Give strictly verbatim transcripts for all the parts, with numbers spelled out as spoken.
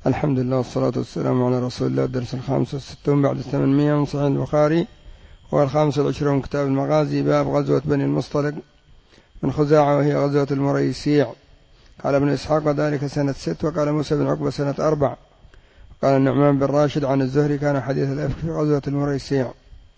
الحمد لله والصلاة والسلام على رسول الله. الدرس الخامس والستون بعد الثمانمائة من صحيح البخاري، هو الخامس والعشرون من كتاب المغازي. باب غزوة بني المصطلق من خزاعة، وهي غزوة المريسيع. قال ابن إسحاق وذلك سنة ست، وقال موسى بن عقبة سنة أربع، قال النعمان بن راشد عن الزهري كان حديث الأفك في غزوة المريسيع.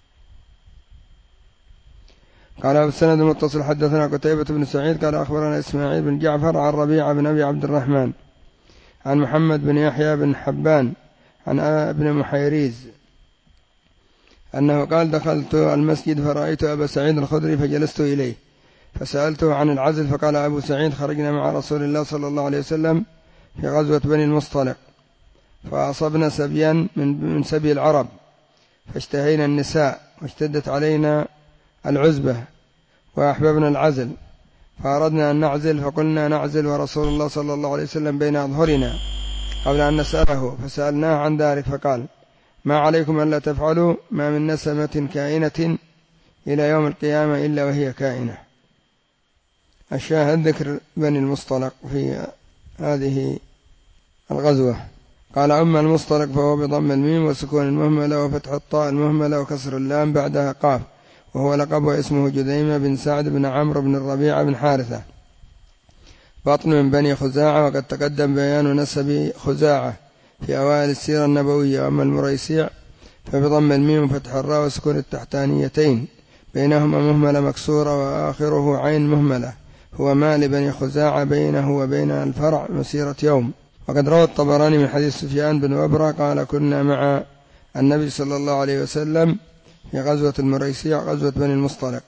قال السند المتصل حدثنا قتيبة بن سعيد قال أخبرنا إسماعيل بن جعفر عن ربيعة بن أبي عبد الرحمن عن محمد بن يحيى بن حبان عن ابن محيريز أنه قال دخلت المسجد فرأيت أبا سعيد الخدري فجلست إليه فسألته عن العزل، فقال أبو سعيد خرجنا مع رسول الله صلى الله عليه وسلم في غزوة بني المصطلق، فأصبنا سبيا من سبي العرب، فاشتهينا النساء واشتدت علينا العزبة وأحببنا العزل، فأردنا أن نعزل، فقلنا نعزل ورسول الله صلى الله عليه وسلم بين أظهرنا قبل أن نسأله، فسألناه عن ذلك فقال ما عليكم ألا تفعلوا، ما من نسمة كائنة إلى يوم القيامة إلا وهي كائنة. الشاهد ذكر بني المصطلق في هذه الغزوة. قال أما المصطلق فهو بضم الميم وسكون المهملة وفتح الطاء المهملة وكسر اللام بعدها قاف، وهو لقب واسمه جذيمة بن سعد بن عمرو بن الربيع بن حارثة، بطن من بني خزاعة، وقد تقدم بيان نسب خزاعة في أوائل السيرة النبوية. وأما المريسيع فبضم الميم وفتح الراء وسكون التحتانيتين بينهما مهملة مكسورة وآخره عين مهملة، هو ما لبني خزاعة بينه وبين الفرع مسيرة يوم. وقد روى الطبراني من حديث سفيان بن وبرة قال كنا مع النبي صلى الله عليه وسلم في غزوة المريسيع غزوة بني المصطلق.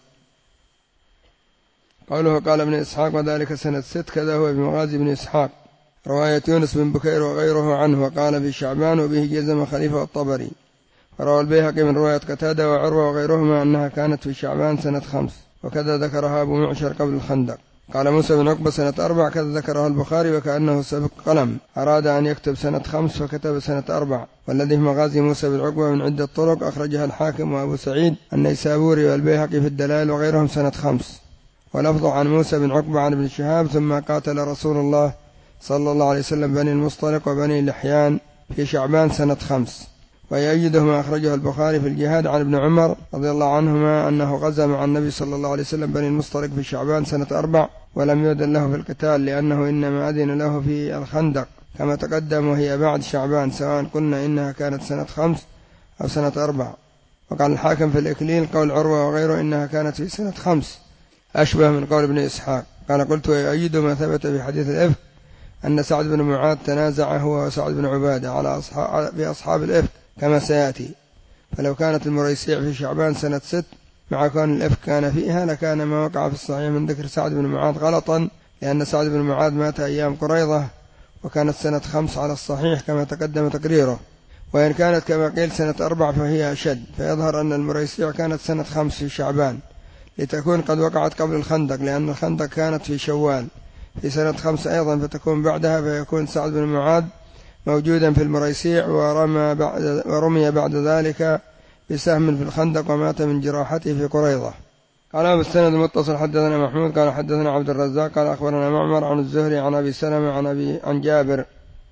قوله قال ابن إسحاق وذلك سنة ست، كذا هو بمغازي بن إسحاق، رواية يونس بن بكير وغيره عنه، وقال في شعبان وبه جزم خليفة الطبري. وروى البيهقي من رواية قتادة وعروة وغيرهما أنها كانت في شعبان سنة خمس، وكذا ذكرها أبو معشر قبل الخندق. قال موسى بن عقبة سنة أربع، كذا ذكرها البخاري، وكأنه سبق قلم أراد أن يكتب سنة خمس فكتب سنة أربع. والذي في مغازي موسى بن عقبة من عدة طرق أخرجها الحاكم وأبو سعيد النيسابوري والبيهقي في الدلائل وغيرهم سنة خمس. ولفظ عن موسى بن عقبة عن ابن شهاب ثم قاتل رسول الله صلى الله عليه وسلم بني المصطلق وبني لحيان في شعبان سنة خمس. ويؤيده ما أخرجه البخاري في الجهاد عن ابن عمر رضي الله عنهما أنه غزا مع النبي صلى الله عليه وسلم بني المصطلق في شعبان سنة أربع، ولم يؤذن له في القتال لأنه إنما أذن له في الخندق كما تقدم، وهي بعد شعبان، سواء قلنا إنها كانت سنة خمس أو سنة أربع. وقال الحاكم في الإكليل قول عروة وغيره إنها كانت في سنة خمس، أشبه من قول ابن إسحاق. قال قلت ويؤيد ما ثبت في حديث الإفك أن سعد بن معاذ تنازع هو وسعد بن عبادة على أصحاب بأصحاب الإفك كما سيأتي، فلو كانت المريسيع في شعبان سنة ست مع كون الإفك كان فيها لكان ما وقع في الصحيح من ذكر سعد بن معاذ غلطا، لأن سعد بن معاذ مات أيام قريضة وكانت سنة خمس على الصحيح كما تقدم تقريره. وإن كانت كما قيل سنة أربع فهي أشد، فيظهر أن المريسيع كانت سنة خمس في شعبان لتكون قد وقعت قبل الخندق، لأن الخندق كانت في شوال في سنة خمس أيضا، فتكون بعدها، فيكون سعد بن معاذ موجودا في المريسيع ورمى بعد, ورمي بعد ذلك بسهم في الخندق ومات من جراحته في قريضة. قال بالسند المتصل حدثنا محمود قال حدثنا عبد الرزاق قال أخبرنا معمر عن الزهري عن أبي سلمة عن, أبي عن جابر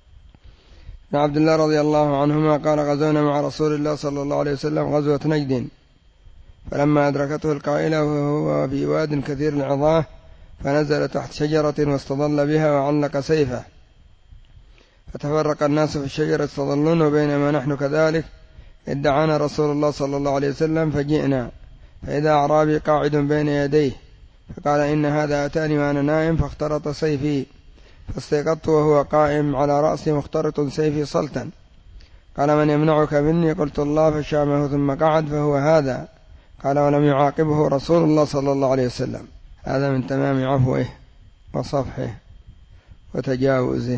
بن عبد الله رضي الله عنهما قال غزونا مع رسول الله صلى الله عليه وسلم غزوة نجد، فلما أدركته القائلة وهو في واد كثير العظاه فنزل تحت شجرة واستظل بها وعلق سيفه، فتفرق الناس في الشجرة يستظلون، وبينما نحن كذلك ادعانا رسول الله صلى الله عليه وسلم فجئنا فإذا أعرابي قاعد بين يديه، فقال إن هذا أتاني وأنا نائم فاخترط سيفي، فاستيقظت وهو قائم على رأسي مخترط سيفي صلتا، قال من يمنعك مني؟ قلت الله، فشامه ثم قعد فهو هذا، قال ولم يعاقبه رسول الله صلى الله عليه وسلم. هذا من تمام عفوه وصفحه وتجاوزه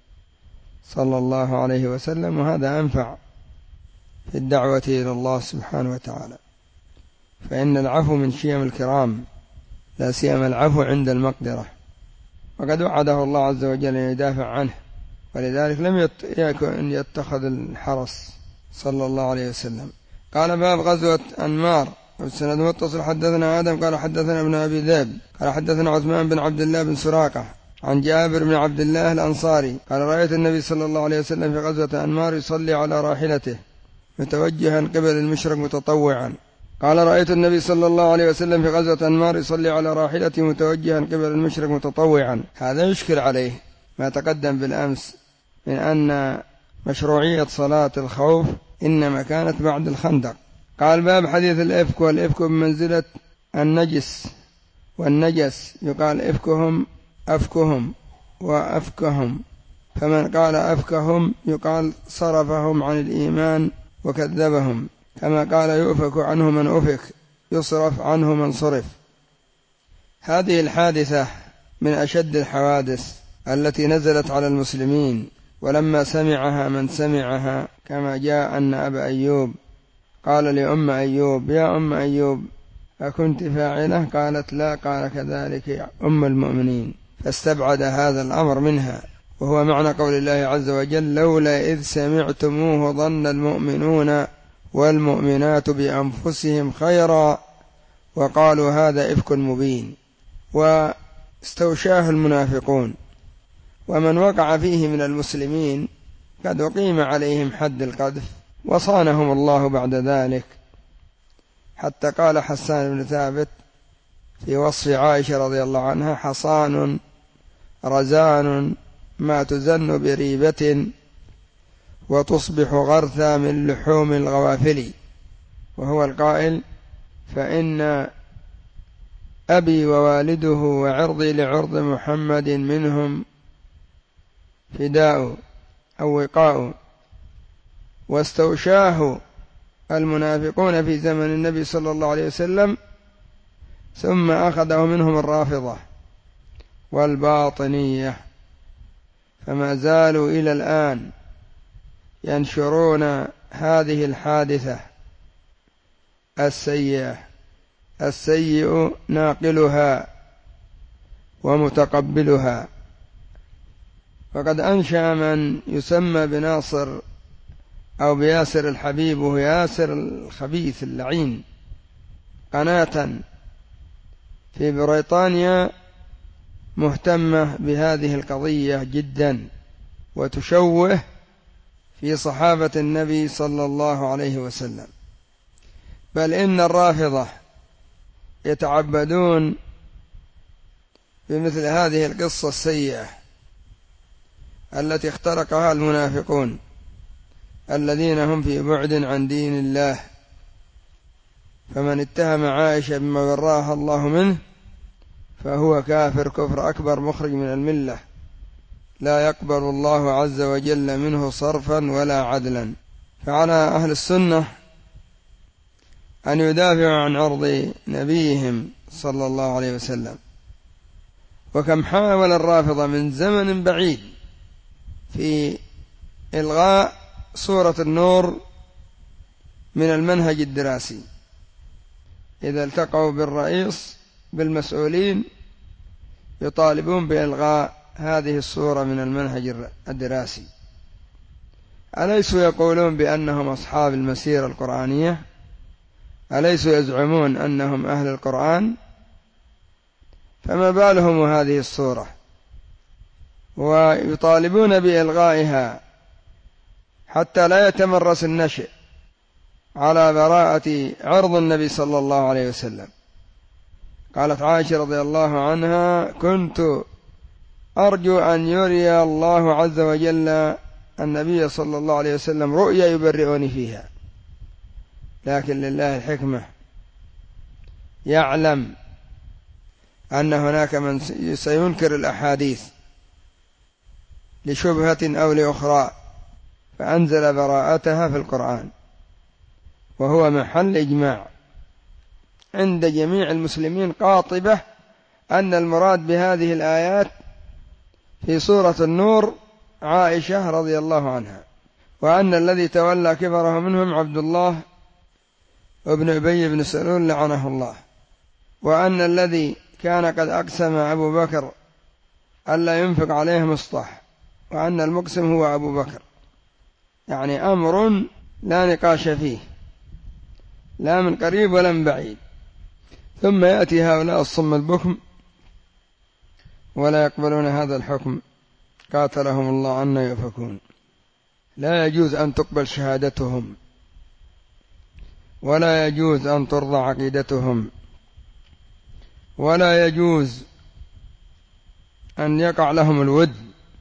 صلى الله عليه وسلم، وهذا أنفع في الدعوة إلى الله سبحانه وتعالى، فإن العفو من شيم الكرام، لا سيما العفو عند المقدرة، وقد وعده الله عز وجل أن يدافع عنه، ولذلك لم يكن يتخذ الحرس صلى الله عليه وسلم. قال باب غزوة أنمار. والسند متصل حدثنا آدم قال حدثنا ابن أبي ذئب قال حدثنا عثمان بن عبد الله بن سراقة عن جابر بن عبد الله الأنصاري قال رأيت النبي صلى الله عليه وسلم في غزوة أنمار يصلي على راحلته متوجها قبل المشرق متطوعا. قال رأيت النبي صلى الله عليه وسلم في غزوة أنمار يصلي على راحلته متوجها قبل المشرق متطوعا. هذا يشكل عليه ما تقدم بالأمس من أن مشروعية صلاة الخوف إنما كانت بعد الخندق. قال باب حديث الإفك، والإفك بمنزلة النجس والنجس، يقال إفكهم أفكهم وأفكهم، فمن قال أفكهم يقال صرفهم عن الإيمان وكذبهم، كما قال يؤفك عنه من أفك يصرف عنه من صرف. هذه الحادثة من أشد الحوادث التي نزلت على المسلمين، ولما سمعها من سمعها كما جاء أن أبا أيوب قال لأم أيوب يا أم أيوب أكنت فاعلة؟ قالت لا. قال كذلك يا أم المؤمنين، فاستبعد هذا الأمر منها، وهو معنى قول الله عز وجل لولا إذ سمعتموه ظن المؤمنون والمؤمنات بأنفسهم خيرا وقالوا هذا إفك مبين. واستوشاه المنافقون، ومن وقع فيه من المسلمين قد أقيم عليهم حد القذف وصانهم الله بعد ذلك، حتى قال حسان بن ثابت في وصف عائشة رضي الله عنها حصان رزان ما تزن بريبة وتصبح غرثا من لحوم الغوافل، وهو القائل فإن أبي ووالده وعرضي لعرض محمد منهم فداء أو وقاء. واستوشاه المنافقون في زمن النبي صلى الله عليه وسلم، ثم أخذه منهم الرافضة والباطنية، فما زالوا إلى الآن ينشرون هذه الحادثة السيئة، السيء ناقلها ومتقبلها. فقد أنشأ من يسمى بناصر أو بياسر الحبيب، وهو ياسر الخبيث اللعين، قناة في بريطانيا مهتمة بهذه القضية جدا، وتشوه في صحابة النبي صلى الله عليه وسلم. بل إن الرافضة يتعبدون بمثل هذه القصة السيئة التي اخترقها المنافقون الذين هم في بعد عن دين الله. فمن اتهم عائشة بما براها الله منه فهو كافر كفر أكبر مخرج من الملة، لا يقبل الله عز وجل منه صرفا ولا عدلا. فعلى أهل السنة أن يدافعوا عن عرض نبيهم صلى الله عليه وسلم. وكم حاول الرافضة من زمن بعيد في إلغاء سورة النور من المنهج الدراسي، إذا التقوا بالرئيس بالمسؤولين يطالبون بإلغاء هذه السورة من المنهج الدراسي. أليسوا يقولون بأنهم أصحاب المسيرة القرآنية؟ أليسوا يزعمون أنهم أهل القرآن؟ فما بالهم هذه السورة ويطالبون بإلغائها حتى لا يتمرس النشء على براءة عرض النبي صلى الله عليه وسلم. قالت عائشة رضي الله عنها كنت أرجو أن يري الله عز وجل النبي صلى الله عليه وسلم رؤيا يبرئني فيها، لكن لله الحكمة، يعلم أن هناك من سينكر الأحاديث لشبهة أو لأخرى، فأنزل براءتها في القرآن، وهو محل إجماع عند جميع المسلمين قاطبة أن المراد بهذه الآيات في سورة النور عائشة رضي الله عنها، وأن الذي تولى كبره منهم عبد الله ابن أبي بن سلول لعنه الله، وأن الذي كان قد أقسم أبو بكر ألا ينفق عليه مصطح، وأن المقسم هو أبو بكر. يعني أمر لا نقاش فيه لا من قريب ولا من بعيد. ثم يأتي هؤلاء الصم البكم ولا يقبلون هذا الحكم قاتلهم الله أن يؤفكون. لا يجوز أن تقبل شهادتهم، ولا يجوز أن ترضى عقيدتهم، ولا يجوز أن يقع لهم الود.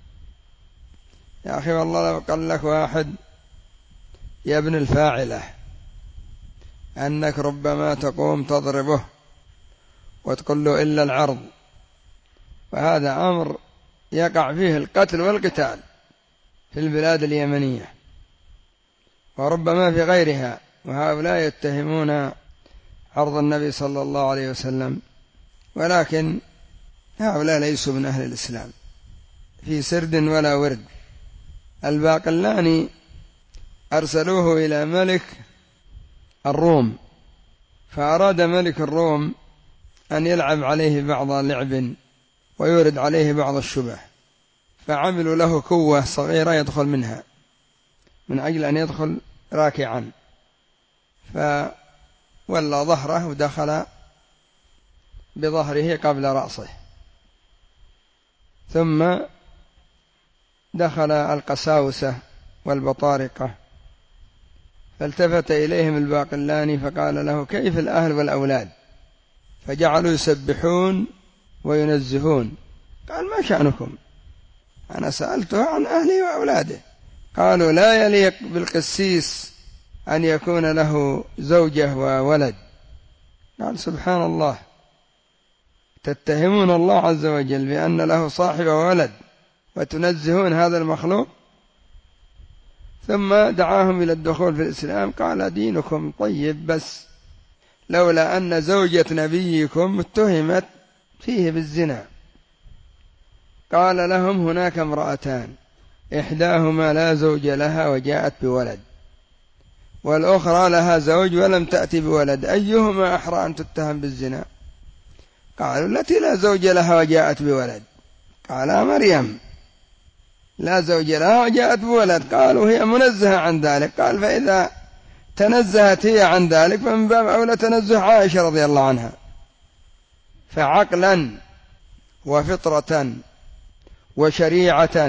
يا أخي والله لو قال لك واحد يا ابن الفاعلة أنك ربما تقوم تضربه وتقول له إلا العرض، فهذا أمر يقع فيه القتل والقتال في البلاد اليمنية وربما في غيرها، وهؤلاء يتهمون عرض النبي صلى الله عليه وسلم، ولكن هؤلاء ليسوا من أهل الإسلام في سرد ولا ورد. الباقلاني أرسلوه إلى ملك الروم، فأراد ملك الروم أن يلعب عليه بعض لعب ويورد عليه بعض الشبه، فعملوا له كوة صغيرة يدخل منها من أجل أن يدخل راكعا، فولى ظهره ودخل بظهره قبل رأسه، ثم دخل القساوسة والبطارقة، فالتفت إليهم الباقلاني فقال له كيف الأهل والأولاد؟ فجعلوا يسبحون وينزهون. قال ما شأنكم؟ أنا سألته عن أهله وأولاده. قالوا لا يليق بالقسيس أن يكون له زوجة وولد. قال سبحان الله، تتهمون الله عز وجل بأن له صاحب وولد وتنزهون هذا المخلوق؟ ثم دعاهم إلى الدخول في الإسلام. قال دينكم طيب، بس لولا أن زوجة نبيكم اتهمت فيه بالزنا. قال لهم هناك امرأتان إحداهما لا زوج لها وجاءت بولد، والأخرى لها زوج ولم تأتي بولد، أيهما أحرى أن تتهم بالزنا؟ قالوا التي لا زوج لها وجاءت بولد. قال مريم لا زوج لها وجاءت بولد. قالوا هي منزهة عن ذلك. قال فإذا تنزهت هي عن ذلك فمن باب أولى تنزه عائشة رضي الله عنها. فعقلا وفطرة وشريعة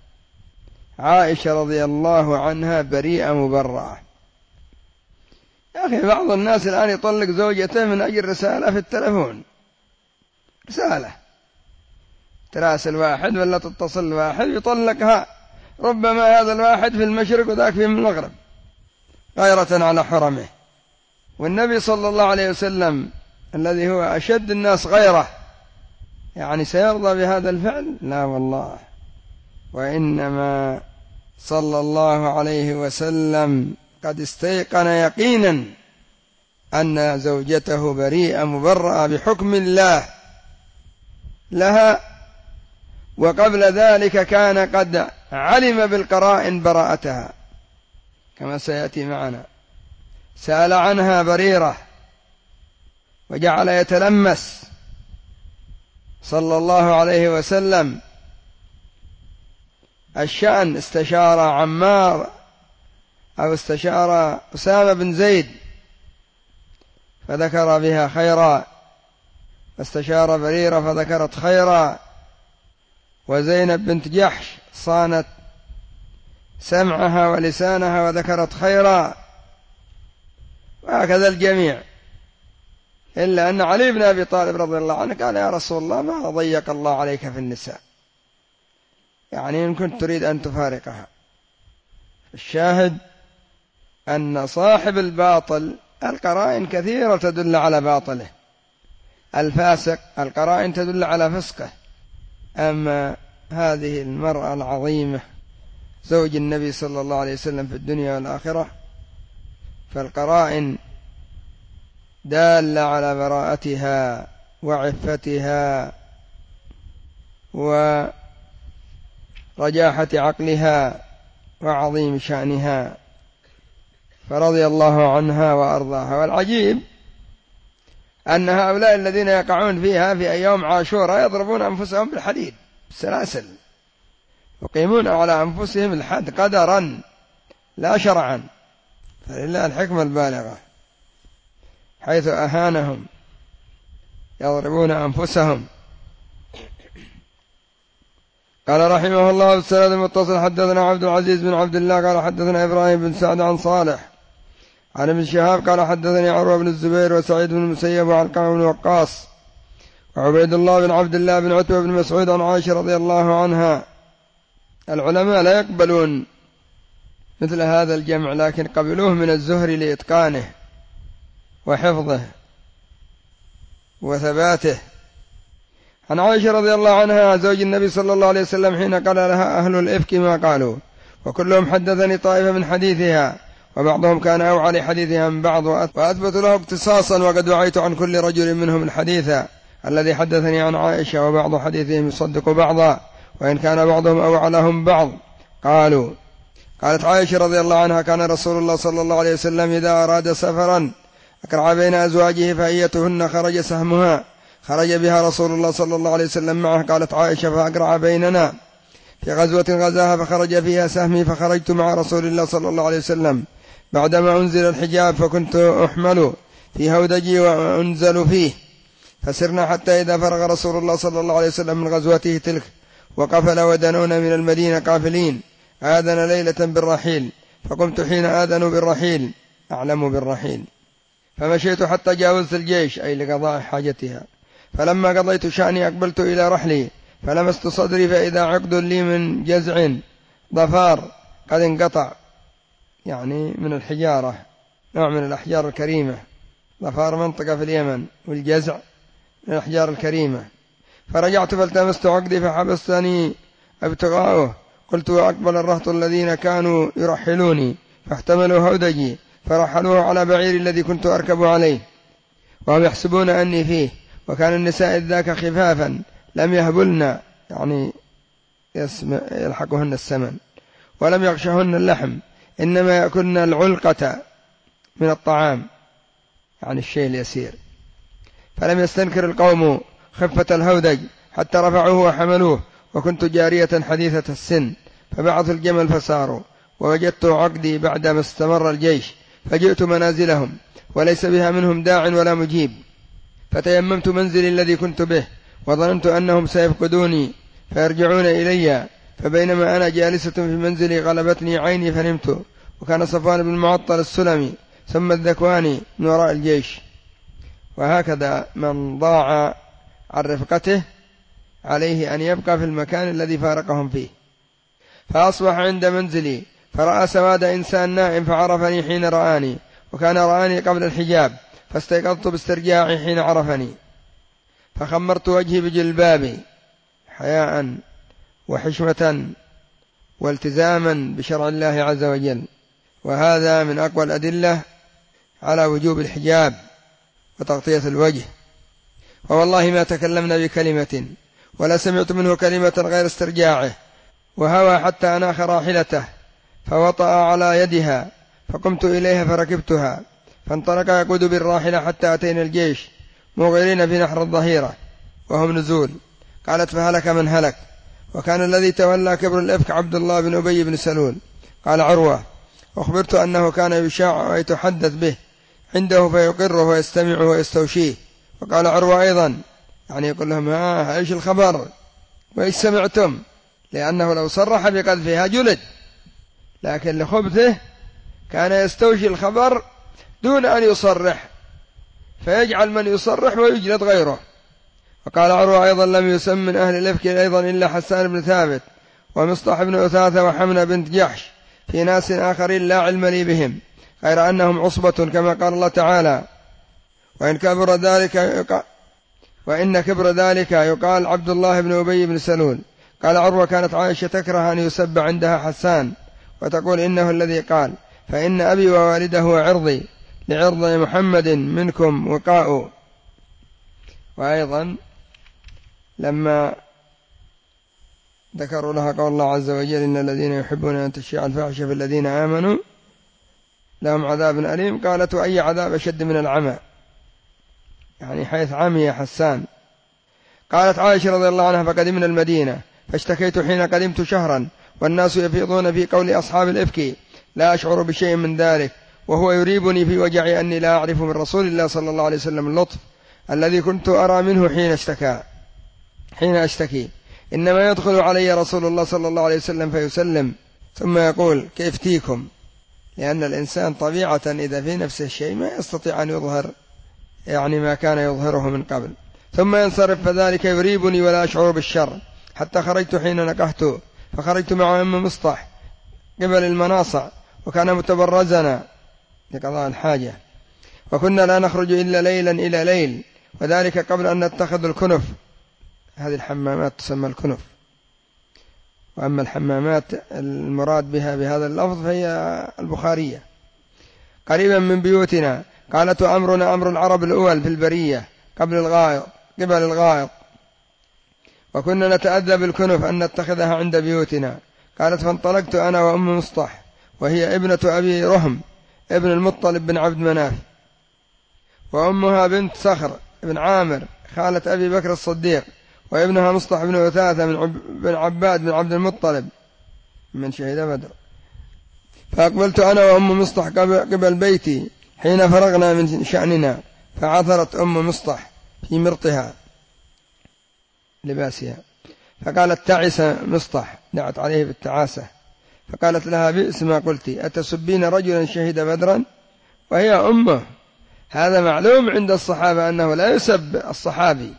عائشة رضي الله عنها بريئة مبرأة. يا أخي بعض الناس الآن يطلق زوجته من أجل رسالة في التلفون، رسالة تراسل واحد ولا تتصل واحد يطلقها، ربما هذا الواحد في المشرق وذاك في المغرب، غيرة على حرمه. والنبي صلى الله عليه وسلم الذي هو أشد الناس غيره يعني سيرضى بهذا الفعل؟ لا والله. وإنما صلى الله عليه وسلم قد استيقن يقينا أن زوجته بريئة مبرأة بحكم الله لها، وقبل ذلك كان قد علم بالقرائن براءتها كما سيأتي معنا. سأل عنها بريرة وجعل يتلمس صلى الله عليه وسلم الشأن، استشار عمار أو استشار أسامة بن زيد فذكر بها خيرا، واستشار بريرة فذكرت خيرا، وزينب بنت جحش صانت سمعها ولسانها وذكرت خيرا، وهكذا الجميع، إلا أن علي بن أبي طالب رضي الله عنه قال يا رسول الله ما ضيق الله عليك في النساء، يعني إن كنت تريد أن تفارقها. الشاهد أن صاحب الباطل القرائن كثيرة تدل على باطله، الفاسق القرائن تدل على فسقه. أما هذه المرأة العظيمة زوج النبي صلى الله عليه وسلم في الدنيا والآخرة فالقرائن دالة على براءتها وعفتها ورجاحة عقلها وعظيم شأنها، فرضي الله عنها وأرضاها. والعجيب أن هؤلاء الذين يقعون فيها في يوم عاشوراء يضربون أنفسهم بالحديد بالسلاسل، يقيمون على أنفسهم الحد قدرا لا شرعا، فلله الحكمة البالغة حيث أهانهم يضربون أنفسهم. قال رحمه الله السند المتصل حدثنا عبد العزيز بن عبد الله قال حدثنا إبراهيم بن سعد عن صالح عن ابن شهاب قال حدثني عروة بن الزبير وسعيد بن المسيب وعلقمة بن وقاص وعبيد الله بن عبد الله بن عتبة بن مسعود عن عائشة رضي الله عنها. العلماء لا يقبلون مثل هذا الجمع، لكن قبلوه من الزهري لإتقانه وحفظه وثباته. عن عائشة رضي الله عنها زوج النبي صلى الله عليه وسلم حين قال لها أهل الإفك ما قالوا، وكلهم حدثني طائفة من حديثها، وبعضهم كان أوعى لحديثها من بعض، وأثبت له اقتصاصا، وقد وعيت عن كل رجل منهم الحديث الذي حدثني عن عائشة، وبعض حديثهم يصدق بعضا وإن كان بعضهم أوعى لهم بعض. قالوا قالت عائشة رضي الله عنها كان رسول الله صلى الله عليه وسلم إذا أراد سفرا أقرع بين أزواجه فأيتهن خرج سهمها خرج بها رسول الله صلى الله عليه وسلم معه. قالت عائشة فأقرع بيننا في غزوة غزاها فخرج فيها سهمي، فخرجت مع رسول الله صلى الله عليه وسلم بعدما أنزل الحجاب، فكنت أحمل في هودجي وأنزل فيه، فسرنا حتى إذا فرغ رسول الله صلى الله عليه وسلم من غزوته تلك وقفل ودنونا من المدينة قافلين، آذن ليلة بالرحيل، فقمت حين آذنوا بالرحيل أعلم بالرحيل، فمشيت حتى جاوزت الجيش أي لقضاء حاجتها، فلما قضيت شأني أقبلت إلى رحلي فلمست صدري فإذا عقد لي من جزع ضفار قد انقطع، يعني من الحجارة، نوع من الأحجار الكريمة. ضفار منطقة في اليمن، والجزع من الأحجار الكريمة. فرجعت فالتمست عقدي فحبستني ابتغاؤه، قلت وأقبل الرهط الذين كانوا يرحلوني فاحتملوا هودجي فرحلوه على بعير الذي كنت أركب عليه، وهم يحسبون أني فيه، وكان النساء ذاك خفافا لم يهبلن، يعني يلحقهن السمن، ولم يغشهن اللحم، إنما يأكلن العلقة من الطعام، يعني الشيء اليسير. فلم يستنكر القوم خفة الهودج حتى رفعوه وحملوه، وكنت جارية حديثة السن، فبعث الجمل فساروا، ووجدت عقدي بعدما استمر الجيش، فجئت منازلهم وليس بها منهم داع ولا مجيب، فتيممت منزلي الذي كنت به، وظننت أنهم سيفقدوني فيرجعون إلي، فبينما أنا جالسة في منزلي غلبتني عيني فنمت، وكان صفوان بن المعطل السلمي ثم الذكواني من وراء الجيش. وهكذا من ضاع عن رفقته عليه أن يبقى في المكان الذي فارقهم فيه. فأصبح عند منزلي فرأى سواد إنسان نائم فعرفني حين رآني، وكان رآني قبل الحجاب، فاستيقظت باسترجاعي حين عرفني، فخمرت وجهي بجلبابي حياء وحشمة والتزاما بشرع الله عز وجل. وهذا من أقوى الأدلة على وجوب الحجاب وتغطية الوجه. فوالله ما تكلمنا بكلمة ولا سمعت منه كلمة غير استرجاعه، وهوى حتى أناخ راحلته فوطأ على يدها، فقمت إليها فركبتها، فانطلق يقود بالراحلة حتى أتينا الجيش مغيرين في نحر الظهيرة وهم نزول. قالت فهلك من هلك، وكان الذي تولى كبر الإفك عبد الله بن أبي بن سلول. قال عروة أخبرت أنه كان يشاع ويتحدث به عنده فيقره ويستمع ويستوشيه. وقال عروة أيضا، يعني يقول لهم ها إيش الخبر وإيش سمعتم، لأنه لو صرح بقذفها جلد، لكن لخبثه كان يستوشي الخبر دون أن يصرح، فيجعل من يصرح ويجلد غيره. وقال عروة أيضا لم يسم من أهل الإفك أيضا إلا حسان بن ثابت ومصطح بن أثاثة وحمنة بنت جحش، في ناس آخرين لا علم لي بهم غير أنهم عصبة كما قال الله تعالى وإن كبر ذلك يقال وإن كبر ذلك يقال عبد الله بن أبي بن سلول. قال عروة كانت عائشة تكره أن يسب عندها حسان، وتقول إنه الذي قال فإن أبي ووالده وعرضي لعرض محمد منكم وقاء. وأيضا لما ذكروا لها قول الله عز وجل إن الذين يحبون أن تشيع الفاحشة في الذين آمنوا لهم عذاب أليم، قالت وأي عذاب أشد من العمى، يعني حيث عمي حسان. قالت عائشة رضي الله عنها فقدمنا المدينة فاشتكيت حين قدمت شهرا والناس يفيضون في قول أصحاب الإفك، لا أشعر بشيء من ذلك، وهو يريبني في وجعي أني لا أعرف من رسول الله صلى الله عليه وسلم اللطف الذي كنت أرى منه حين اشتكى حين أشتكي، إنما يدخل علي رسول الله صلى الله عليه وسلم فيسلم ثم يقول كيف تيكم، لأن الإنسان طبيعة إذا في نفسه شيء ما يستطيع أن يظهر يعني ما كان يظهره من قبل، ثم ينصرف، فذلك يريبني ولا أشعر بالشر، حتى خرجت حين نكحت فخرجت مع أم مصطح قبل المناصع، وكان متبرزنا لقضاء الحاجة، وكنا لا نخرج إلا ليلا إلى ليل، وذلك قبل أن نتخذ الكنف. هذه الحمامات تسمى الكنف، وأما الحمامات المراد بها بهذا اللفظ فهي البخارية. قريبا من بيوتنا، قالت أمرنا أمر العرب الأول في البرية قبل الغائط قبل الغائط، وكنا نتأذى بالكنف أن نتخذها عند بيوتنا. قالت فانطلقت أنا وأم مصطح، وهي ابنة أبي رهم ابن المطلب بن عبد مناف، وأمها بنت صخر بن عامر خالة أبي بكر الصديق، وابنها مصطح بن وثاثة بن عباد بن عبد المطلب من شهيد بدر. فأقبلت أنا وأم مصطح قبل بيتي حين فرغنا من شأننا، فعثرت أم مصطح في مرطها لباسها، فقالت تعس مصطح، دعت عليه بالتعاسة، فقالت لها بئس ما قلت، أتسبين رجلا شهد بدرا؟ وهي أمه. هذا معلوم عند الصحابة أنه لا يسب الصحابي،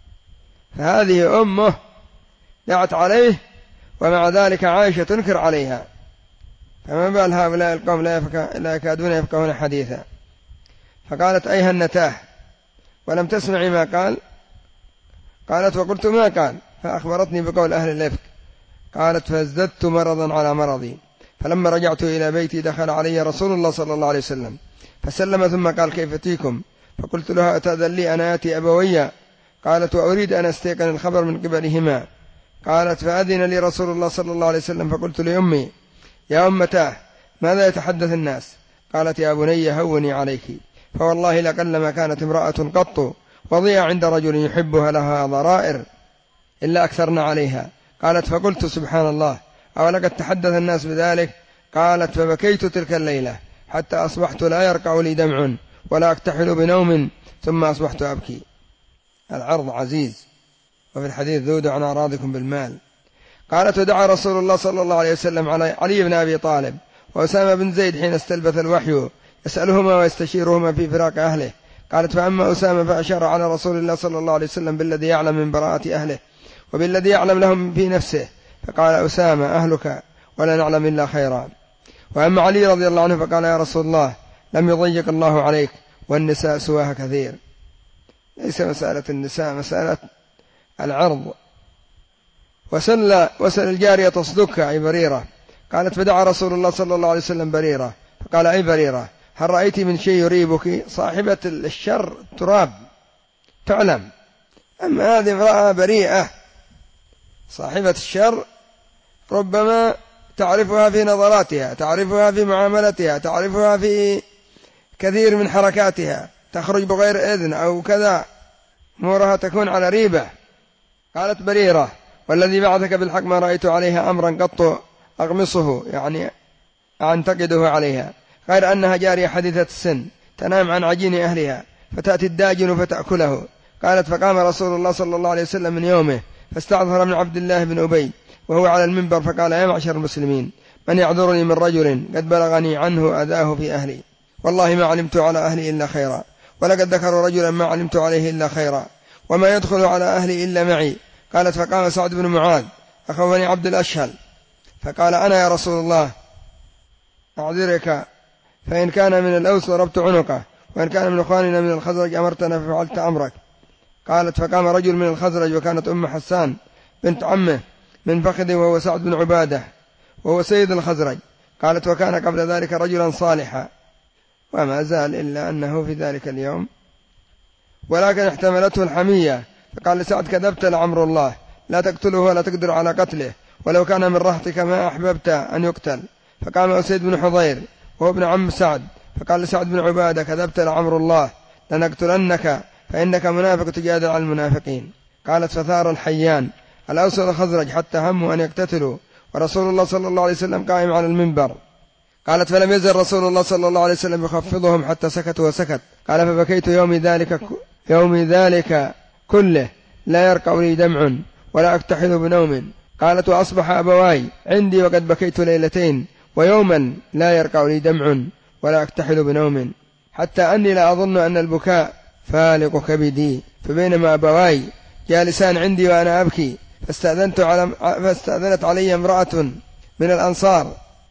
فهذه أمه دعت عليه، ومع ذلك عائشة تنكر عليها، فما بال هؤلاء القوم لا يكادون يفقهون حديثا. فقالت أيها النتاه، ولم تسمعي ما قال؟ قالت وقلت ما قال، فأخبرتني بقول أهل الإفك. قالت فازددت مرضا على مرضي، فلما رجعت إلى بيتي دخل علي رسول الله صلى الله عليه وسلم فسلم، ثم قال كيف تيكم؟ فقلت لها أتأذن لي أن آتي أبوي؟ قالت وأريد أن أستيقن الخبر من قبلهما. قالت فأذن لي رسول الله صلى الله عليه وسلم، فقلت لأمي يا أمتاه ماذا يتحدث الناس؟ قالت يا بني هوني عليك، فوالله لقلما كانت امرأة قط وضيع عند رجل يحبها لها ضرائر إلا أكثرنا عليها. قالت فقلت سبحان الله، أولقد تحدث الناس بذلك؟ قالت فبكيت تلك الليلة حتى أصبحت لا يرقع لي دمع ولا أكتحل بنوم، ثم أصبحت أبكي. العرض عزيز، وفي الحديث ذود عن أعراضكم بالمال. قالت ودعا رسول الله صلى الله عليه وسلم على علي بن أبي طالب وأسامة بن زيد حين استلبث الوحي يسألهما ويستشيرهما في فراق أهله. قالت فأما أسامة فأشار على رسول الله صلى الله عليه وسلم بالذي يعلم من براءة أهله وبالذي يعلم لهم في نفسه، فقال أسامة أهلك ولا نعلم إلا خيرا. وأما علي رضي الله عنه فقال يا رسول الله لم يضيق الله عليك والنساء سواها كثير. ليس مسألة النساء، مسألة العرض. وسل, وسل الجارية تصدك أي بريرة. قالت فدعا رسول الله صلى الله عليه وسلم بريرة، فقال أي بريرة هل رأيت من شيء يريبك؟ صاحبة الشر تراب تعلم، أما هذه امرأة بريئة صاحبة الشر ربما تعرفها في نظراتها، تعرفها في معاملتها، تعرفها في كثير من حركاتها، تخرج بغير إذن أو كذا، أمورها تكون على ريبة. قالت بريرة والذي بعثك بالحق ما رأيت عليها أمرا قط أغمصه، يعني أنتقده عليها، غير أنها جارية حديثة السن تنام عن عجين أهلها فتأتي الداجن فتأكله. قالت فقام رسول الله صلى الله عليه وسلم من يومه فاستعذر من عبد الله بن أبي وهو على المنبر، فقال يا معشر المسلمين من يعذرني من رجل قد بلغني عنه أذاه في أهلي؟ والله ما علمت على أهلي إلا خيرا، ولقد ذكروا رجلا ما علمت عليه إلا خيرا، وما يدخل على أهلي إلا معي. قالت فقام سعد بن معاذ أخو بني عبد الأشهل فقال أنا يا رسول الله أعذرك، فإن كان من الأوس ضربت عنقه، وإن كان من أخواننا من الخزرج أمرتنا ففعلت أمرك. قالت فقام رجل من الخزرج وكانت أم حسان بنت عمه من فخذه وهو سعد بن عبادة وهو سيد الخزرج. قالت وكان قبل ذلك رجلا صالحا، وما زال إلا أنه في ذلك اليوم ولكن احتملته الحمية، فقال لسعد كذبت لعمر الله، لا تقتله ولا تقدر على قتله، ولو كان من رهطك ما أحببت أن يقتل. فقام أسيد بن حضير وهو ابن عم سعد فقال لسعد بن عبادة كذبت لعمر الله، لنقتلنك فإنك منافق تجادل عن المنافقين. قالت فثار الحيان الأوس والخزرج حتى هموا أن يقتتلوا، ورسول الله صلى الله عليه وسلم قائم على المنبر. قالت فلم يزل رسول الله صلى الله عليه وسلم يخفضهم حتى سكتوا وسكت. قال فبكيت يومي ذلك, يومي ذلك كله لا يرقع لي دمع ولا أكتحل بنوم. قالت وأصبح أبواي عندي وقد بكيت ليلتين ويوما لا يرقع لي دمع ولا أكتحل بنوم، حتى أني لا أظن أن البكاء فالق كبدي. فبينما أبواي جالسان عندي وأنا أبكي فاستأذنت على فاستأذنت علي امرأة من الأنصار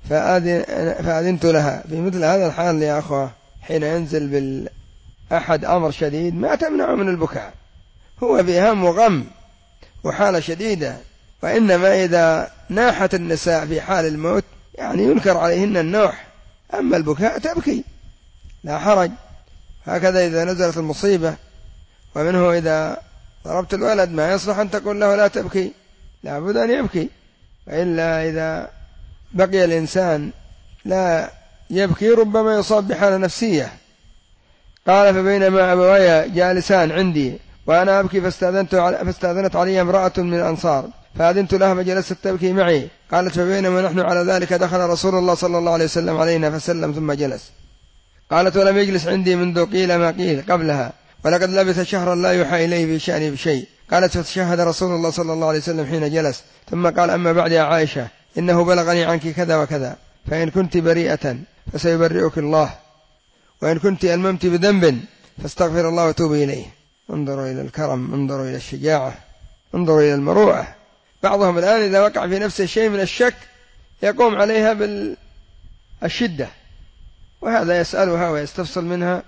فأذنت لها. في مثل هذا الحال يا أخوة حين ينزل بالأحد أمر شديد ما تمنع من البكاء، هو بهم وغم وحالة شديدة، وإنما إذا ناحت النساء في حال الموت يعني ينكر عليهن النوح، أما البكاء تبكي لا حرج. هكذا إذا نزلت المصيبة. ومنه إذا ضربت الولد ما يصلح أن تقول له لا تبكي، لا بد أن يبكي، وإلا إذا بقي الإنسان لا يبكي ربما يصاب بحالة نفسية. قال فبينما أبواي جالسان عندي وأنا أبكي فاستأذنت فاستأذنت علي امرأة من الأنصار فأذنت لها فجلست تبكي معي. قالت فبينما نحن على ذلك دخل رسول الله صلى الله عليه وسلم علينا فسلم ثم جلس. قالت ولم يجلس عندي منذ قيل ما قيل قبلها، ولقد لبث شهرا لا يوحى إليه في شأني بشيء. قالت فتشهد رسول الله صلى الله عليه وسلم حين جلس، ثم قال أما بعد يا عائشة إنه بلغني عنك كذا وكذا، فإن كنت بريئة فسيبرئك الله، وإن كنت ألممت بذنب فاستغفر الله وتوبي إليه. انظروا إلى الكرم، انظروا إلى الشجاعة، انظروا إلى المروءة. بعضهم الآن إذا وقع في نفسه شيء من الشك يقوم عليها بالشدة، وهذا يسألها ويستفصل منها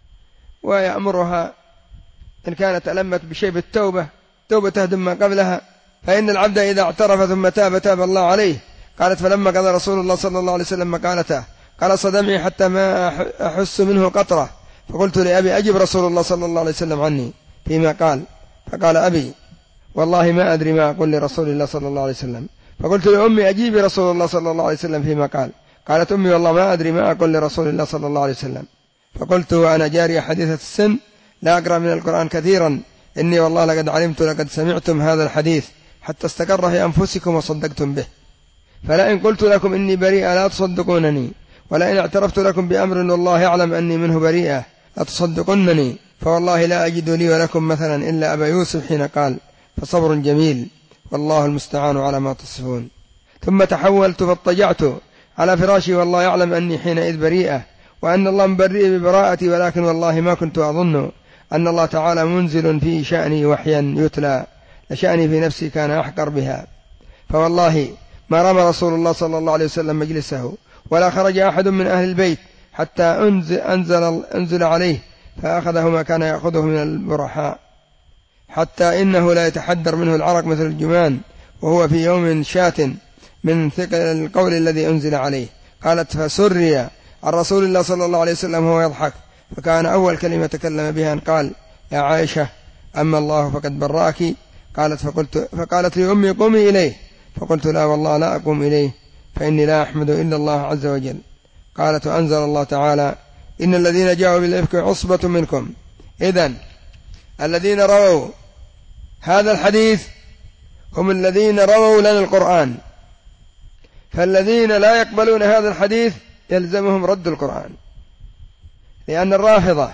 ويأمرها إن كانت ألمت بشيء بالتوبة توبة تهدم ما قبلها، فإن العبد إذا اعترف ثم تاب تاب الله عليه. قالت فلما قضى رسول الله صلى الله عليه وسلم مقالته قال صدمعي حتى ما أحس منه قطرة، فقلت لأبي أجب رسول الله صلى الله عليه وسلم عني فيما قال، فقال أبي والله ما أدري ما أقول لرسول الله صلى الله عليه وسلم. فقلت لأمي أجيبي رسول الله صلى الله عليه وسلم فيما قال. قالت أمي والله ما أدري ما أقول لرسول الله صلى الله عليه وسلم. فقلت وأنا جارية حديثة السن لا أقرأ من القرآن كثيرا إني والله لقد علمت لقد سمعتم هذا الحديث حتى استقر في أنفسكم وصدقتم به، فلئن قلت لكم إني بريئة لا تصدقونني، ولئن اعترفت لكم بأمر والله يعلم أني منه بريئة لا تصدقونني، فوالله لا أجد لي ولكم مثلا إلا أبا يوسف حين قال فصبر جميل والله المستعان على ما تصفون. ثم تحولت فاضطجعت على فراشي والله يعلم أني حينئذ بريئة وأن الله مبرئ ببراءتي، ولكن والله ما كنت أظن أن الله تعالى منزل في شأني وحيا يتلى، لشأني في نفسي كان أحقر بها. فوالله ما رمى رسول الله صلى الله عليه وسلم مجلسه ولا خرج أحد من أهل البيت حتى أنزل, أنزل, أنزل عليه فأخذه ما كان يأخذه من البرحاء، حتى إنه لا يتحدر منه العرق مثل الجمان وهو في يوم شات من ثقل القول الذي أنزل عليه. قالت فسري عن رسول الله صلى الله عليه وسلم وهو يضحك، فكان أول كلمة تكلم بها أن قال يا عائشة أما الله فقد براك. قالت فقلت فقالت لي أمي قومي إليه، فقلت لا والله لا أقوم إليه فإني لا أحمد إلا الله عز وجل. قالت وأنزل الله تعالى إن الذين جاءوا بالإفك عصبة منكم. إذن الذين رووا هذا الحديث هم الذين رووا لنا القرآن، فالذين لا يقبلون هذا الحديث يلزمهم رد القرآن، لأن الرافضة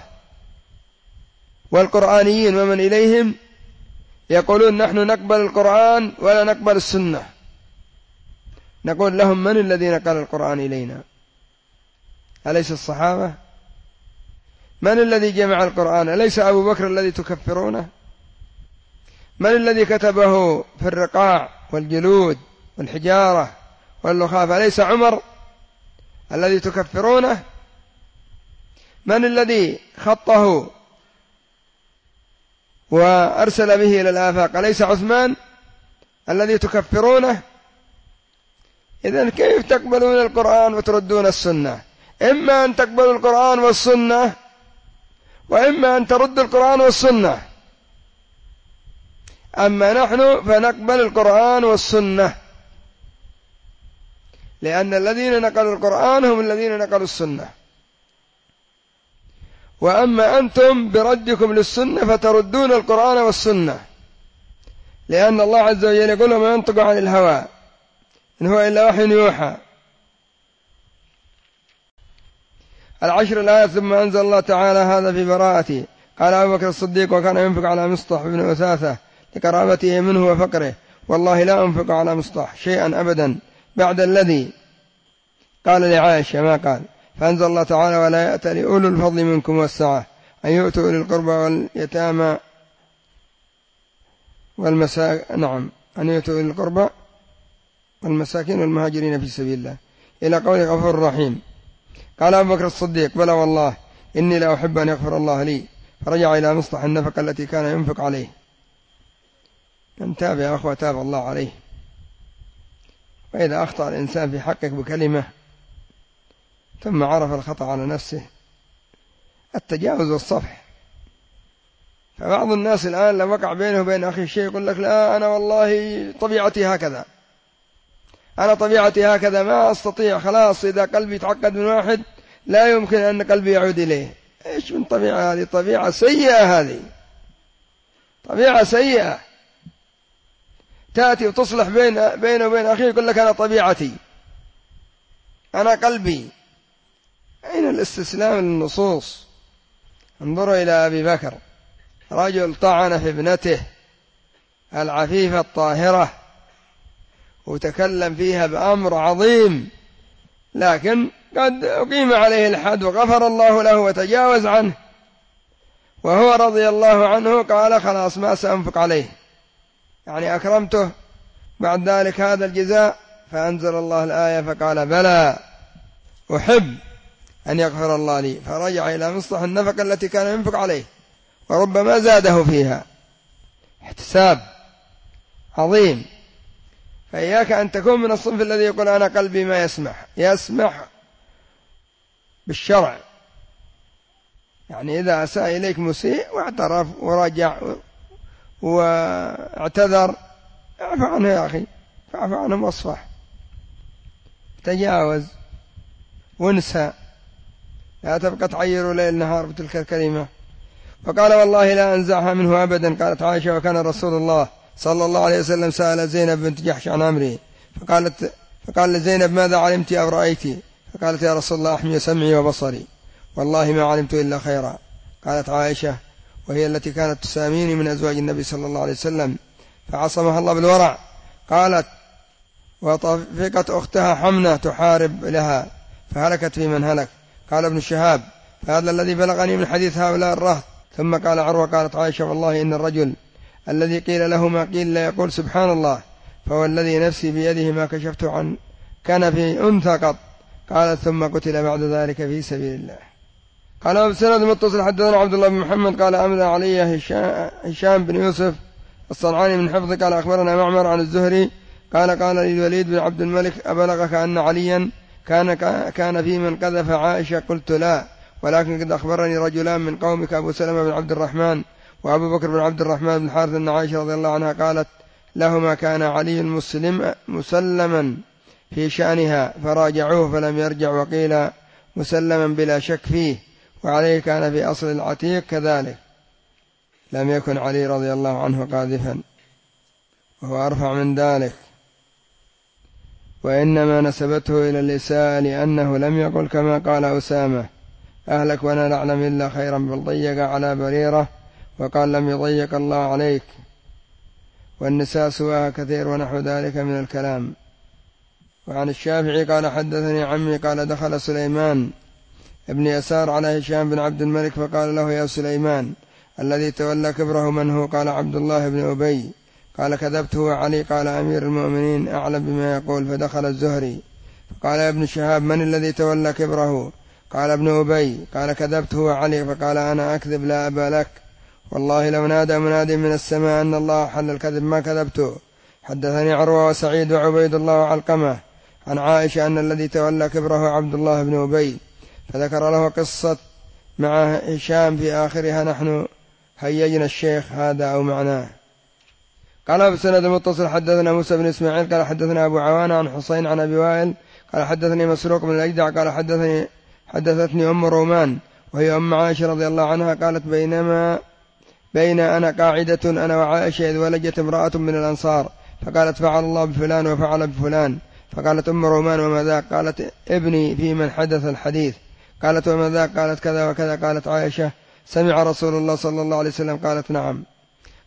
والقرآنيين ومن إليهم يقولون نحن نقبل القرآن ولا نقبل السنة. نقول لهم من الذين قال القرآن إلينا؟ أليس الصحابة؟ من الذي جمع القرآن؟ أليس أبو بكر الذي تكفرونه؟ من الذي كتبه في الرقاع والجلود والحجارة واللخاف؟ أليس عمر الذي تكفرونه؟ من الذي خطه وأرسل به إلى الآفاق؟ أليس عثمان الذي تكفرونه؟ إذن كيف تقبلون القرآن وتردون السنة؟ إما أن تقبلوا القرآن والسنة وإما أن تردوا القرآن والسنة. أما نحن فنقبل القرآن والسنة، لأن الذين نقلوا القرآن هم الذين نقلوا السنة، وأما أنتم بردكم للسنة فتردون القرآن والسنة، لأن الله عز وجل يقول ما ينطق عن الهوى إن هو إلا وحي يوحى. العشر الآيات. ثم أنزل الله تعالى هذا في براءتي. قال أبو بكر الصديق وكان ينفق على مصطح بن أثاثة لقرابته منه وفقره، والله لا أنفق على مصطح شيئا أبدا بعد الذي قال لعائشة ما قال. فأنزل الله تعالى: ولا يأتل أولو الفضل منكم والسعة أن يؤتوا أولي القربى واليتامى والمساكين نعم أن يؤتوا أولي القربى والمساكين والمهاجرين في سبيل الله، إلى قول غفور رحيم. قال أبو بكر الصديق: بلى والله إني لا أحب أن يغفر الله لي. فرجع إلى مصطح النفقة التي كان ينفق عليه. من تاب يا أخوة تاب الله عليه. وإذا أخطأ الإنسان في حقك بكلمة ثم عرف الخطأ على نفسه التجاوز والصفح. فبعض الناس الآن لو وقع بينه وبين أخي شيء يقول لك: لا أنا والله طبيعتي هكذا، أنا طبيعتي هكذا ما أستطيع، خلاص إذا قلبي يتعقد من واحد لا يمكن أن قلبي يعود إليه. إيش من طبيعة هذه؟ طبيعة سيئة، هذه طبيعة سيئة. تأتي وتصلح بين بينه وبين أخيه يقول لك: أنا طبيعتي، أنا قلبي. أين الاستسلام للنصوص؟ انظروا إلى أبي بكر، رجل طعن في ابنته العفيفة الطاهرة وتكلم فيها بأمر عظيم، لكن قد أقيم عليه الحد وغفر الله له وتجاوز عنه، وهو رضي الله عنه قال: خلاص ما سأنفق عليه، يعني أكرمته بعد ذلك هذا الجزاء. فأنزل الله الآية فقال: بلى أحب أن يغفر الله لي. فرجع إلى مصطح النفقة التي كان ينفق عليه، وربما زاده فيها احتساب عظيم. فإياك أن تكون من الصنف الذي يقول: أنا قلبي ما يسمح. يسمح بالشرع، يعني إذا أساء إليك مسيء واعترف ورجع واعتذر اعفو عنه يا أخي، فاعفو عنه واصفح، تجاوز وانسى، لا تبقى تعير ليل نهار بتلك الكلمة. فقال: والله لا أنزعها منه أبدا. قالت عائشة: وكان رسول الله صلى الله عليه وسلم سأل زينب بنت جحش عن أمره، فقالت فقال لزينب: ماذا علمت أو رأيت؟ فقالت: يا رسول الله أحمي سمعي وبصري، والله ما علمت إلا خيرا. قالت عائشة، وهي التي كانت تساميني من أزواج النبي صلى الله عليه وسلم فعصمها الله بالورع، قالت: وطفقت أختها حمنة تحارب لها فهلكت في من هلك. قال ابن شهاب: فهذا الذي بلغني من حديث هؤلاء الرهط. ثم قال عروة: قالت عائشة: والله إن الرجل الذي قيل له ما قيل لا يقول سبحان الله، فهو الذي نفسي بيده ما كشفت عن كان في أنثى قط. قالت: ثم قتل بعد ذلك في سبيل الله. قال بسند متصل حدثنا عبد الله بن محمد قال أملى علي هشام بن يوسف الصنعاني من حفظه قال أخبرنا معمر عن الزهري قال قال لي الوليد بن عبد الملك: أبلغك أن عليا كان كان في من قذف عائشة؟ قلت: لا، ولكن قد أخبرني رجلان من قومك أبو سلمة بن عبد الرحمن وأبو بكر بن عبد الرحمن بن الحارث أن عائشة رضي الله عنها قالت لهما: كان علي مسلم مسلما في شأنها فراجعوه فلم يرجع، وقيل مسلما بلا شك فيه، وعليه كان في أصل العتيق كذلك. لم يكن علي رضي الله عنه قاذفا، وهو أرفع من ذلك، وإنما نسبته إلى الإساءة لأنه لم يقل كما قال أسامة: أهلك وأنا لا أعلم إلا خيرا، بل ضيق على بريرة وقال: لم يضيق الله عليك. والنساء سواها كثير ونحو ذلك من الكلام. وعن الشافعي قال: حدثني عمي قال: دخل سليمان ابن يسار على هشام بن عبد الملك فقال له: يا سليمان، الذي تولى كبره من هو؟ قال: عبد الله بن أبي. قال: كذبت هو علي. قال: أمير المؤمنين أعلم بما يقول. فدخل الزهري فقال: يا ابن شهاب، من الذي تولى كبره؟ قال: ابن أبي. قال: كذبت هو علي. فقال: أنا أكذب لا أبا لك، والله لو نادى مناد من السماء أن الله حل الكذب ما كذبته. حدثني عروة وسعيد وعبيد الله وعلقمة عن عائشة أن الذي تولى كبره عبد الله بن أبي، فذكر له قصة مع هشام في آخرها: نحن هيجنا الشيخ هذا أو معناه. قال بسند متصل حدثنا موسى بن إسماعيل قال حدثنا أبو عوانة عن حسين عن أبي وائل قال حدثني مسروق بن الأجدع قال حدثني حدثتني أم رومان وهي أم عائشة رضي الله عنها قالت: بينما بين أنا قاعدة أنا وعائشة إذ ولجت امرأة من الأنصار فقالت: فعل الله بفلان وفعل بفلان. فقالت أم رومان: وما ذاك؟ قالت: ابني في من حدث الحديث. قالت: وما ذاك؟ قالت: كذا وكذا. قالت عائشة: سمع رسول الله صلى الله عليه وسلم؟ قالت: نعم.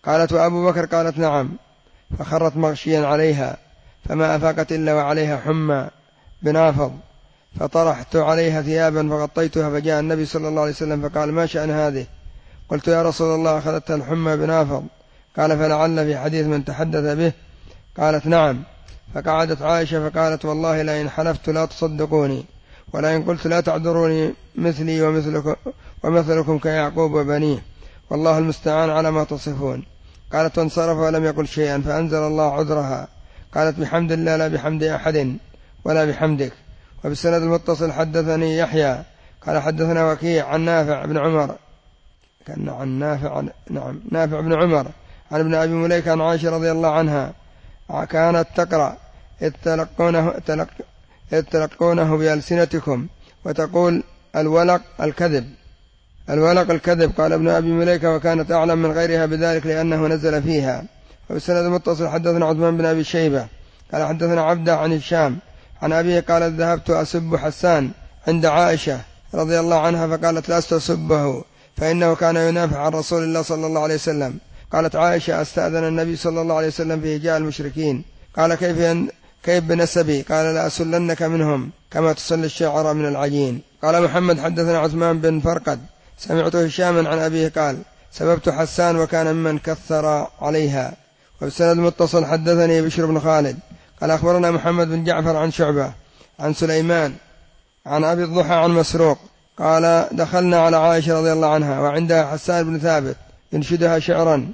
قالت وأبو بكر؟ قالت نعم. فخرت مغشيا عليها فما أفاقت إلا وعليها حمى بنافض، فطرحت عليها ثيابا فغطيتها، فجاء النبي صلى الله عليه وسلم فقال ما شأن هذه؟ قلت يا رسول الله أخذتها الحمى بنافض. قال فلعل في حديث من تحدث به. قالت نعم. فقعدت عائشة فقالت والله لئن حلفت لا تصدقوني، ولئن قلت لا تعذروني مثلي ومثلكم, ومثلكم كيعقوب وبنيه، والله المستعان على ما تصفون. قالت وانصرف ولم يقل شيئا، فأنزل الله عذرها. قالت بحمد الله لا بحمد أحد ولا بحمدك. وبالسند المتصل حدثني يحيى قال حدثنا وكيع عن نافع بن عمر كان عن نافع نعم نافع بن عمر عن ابن أبي مليكة عن عائشة رضي الله عنها كانت تقرأ إذ تلقونه, تلق إذ تلقونه بألسنتكم وتقول الولق الكذب الولق الكذب. قال ابن أبي مليكة وكانت أعلم من غيرها بذلك لأنه نزل فيها. وبالسند المتصل حدثنا عثمان بن أبي شيبة قال حدثنا عبده عن الشام عن أبيه قال ذهبت أسب حسان عند عائشة رضي الله عنها فقالت لا أسبه فإنه كان ينافع عن رسول الله صلى الله عليه وسلم. قالت عائشة استأذن النبي صلى الله عليه وسلم في هجاء المشركين. قال كيف, كيف بنسبي؟ قال لا أسلنك منهم كما تسل الشعر من العجين. قال محمد حدثنا عثمان بن فرقد سمعت هشاما عن أبيه قال سببت حسان وكان ممن كثر عليها. وبسند متصل حدثني بشر بن خالد قال أخبرنا محمد بن جعفر عن شعبة عن سليمان عن أبي الضحى عن مسروق قال دخلنا على عائشة رضي الله عنها وعندها حسان بن ثابت ينشدها شعرا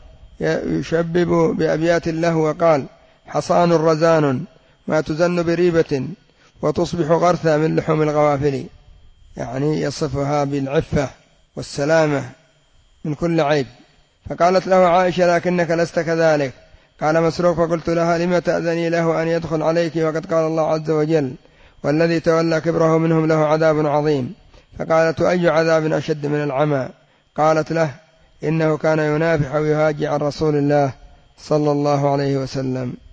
يشبب بأبيات له وقال حصان رزان ما تزن بريبة وتصبح غرثا من لحوم الغوافل، يعني يصفها بالعفة والسلامة من كل عيب. فقالت له عائشة لكنك لست كذلك. قال مسروق فقلت لها لما تأذني له أن يدخل عليك وقد قال الله عز وجل والذي تولى كبره منهم له عذاب عظيم. فقالت أي عذاب أشد من العمى؟ قالت له إنه كان ينافح ويهاجع عن رسول الله صلى الله عليه وسلم.